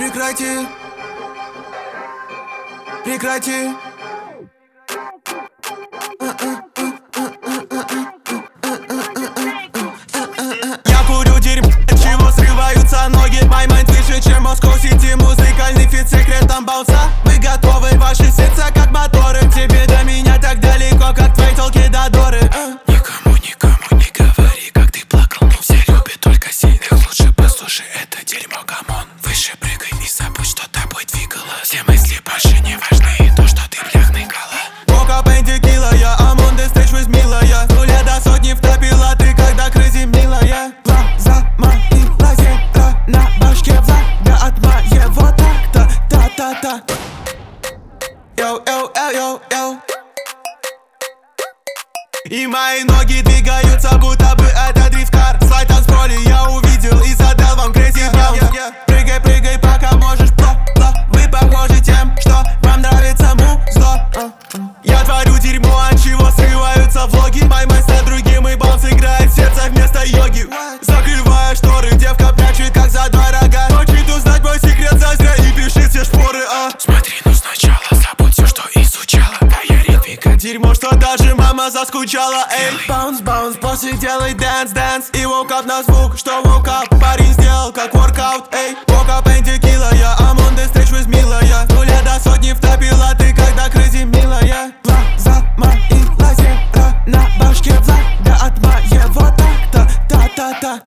Прекрати. Прекрати. Я курю дерьмо, от чего срываются ноги. My mind выше, чем Москва Сити. Музыкальный фит секретом баунса. Мы готовы, ваши сердца как моторы. Тебе до меня так далеко, как твои толки до Доры. Никому не говори, как ты плакал. Но все любят только сильных. Лучше послушай это дерьмо, камон. Выше прыгай и забудь, что тобой двигало. Все мысли больше не важны, то, что ты блях ныкала. Кока, пенти, килла, я I'm on the stage with милая. С нуля до сотни втопила ты, когда крызи милая. Глаза мои лазера на башке влага от моего такта. Та-та-та. Йоу-йоу-йоу-йоу. И мои ноги двигаются, будто бы это дрифткар. Слайд танцполе я увидел и задал вам crazy bounce. Прыгай, прыгай, пока можешь, вы похожи тем, что вам нравится музло. Я творю дерьмо, от чего срываются влоги. Мой мастер другим и баунс играет в сердце вместо йоги. Закрывая шторы, девка прячет как за 2 рога. Хочет узнать мой секрет зазря и пишет все шпоры. Смотри, ну сначала забудь все, что изучала. Да я ритвика. Дерьмо, что даже мама заскучала. Эй, баунс, баунс, после делай dance, dance. И woke up на звук, что woke up. Парень сделал как воркаут. Эй, кока, пенти, килла, я I'm on the stage with милая. С нуля до сотни втопила ты, когда крызи